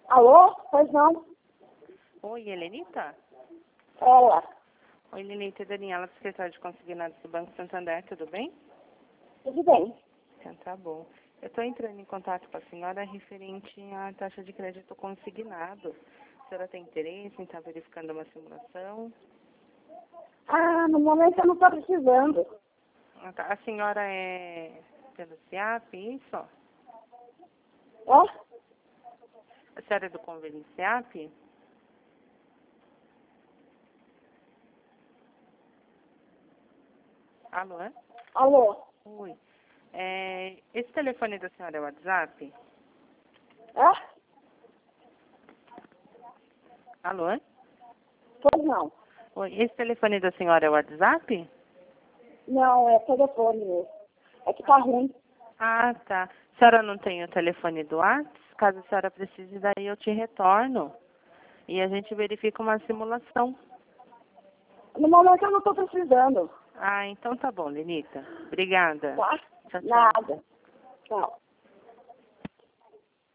Alô? Pois não. Oi, Helenita? Ela. Oi, Helenita, Daniela, secretária de consignados do Banco Santander, tudo bem? Tudo bem. Então tá bom. Eu estou entrando em contato com a senhora referente à taxa de crédito consignado. A senhora tem interesse em estar verificando uma simulação? Ah, no momento eu não estou precisando. A senhora é pelo SEAP, isso? Ó, A senhora é do convênio SEAP? Alô? alô? Oi. Esse telefone da senhora é o WhatsApp? Ó, Alô? pois não. Oi, esse telefone da senhora é o WhatsApp? Não, é telefone mesmo. É que tá ruim. Ah, tá. A senhora não tem o telefone do WhatsApp? Caso a senhora precise, daí eu te retorno. E a gente verifica uma simulação. No momento eu não estou precisando. Ah, então tá bom, Lenita. Obrigada. Tá? Tchau, tchau. Nada. Tchau.